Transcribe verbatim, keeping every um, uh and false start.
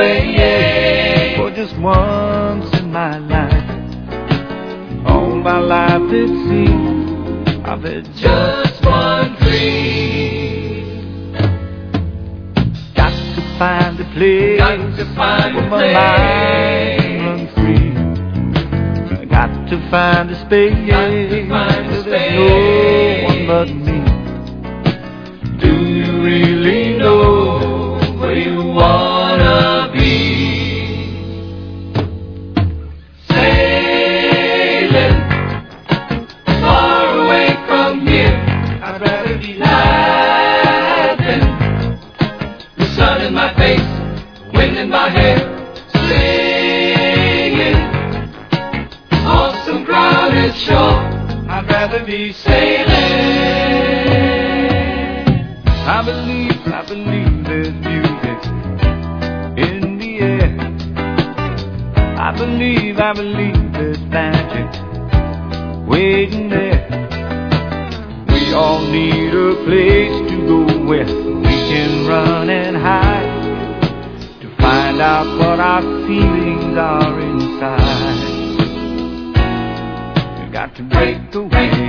swaying. For just once in my life, all my life it seems I've had Just one dream. got to find a place Got to find where a my mind can run free. Got to find a space Got to find a where space. there's no one but me. Do you really know where you wanna be? Sailing far away from here. I'd rather be laughing. The sun in my face, wind in my hair, singing on some crowded shore. I'd rather be sailing. I believe, I believe there's music in the air. I believe, I believe there's magic waiting there. We all need a place to go where we can run and hide, to find out what our feelings are inside. We got to break away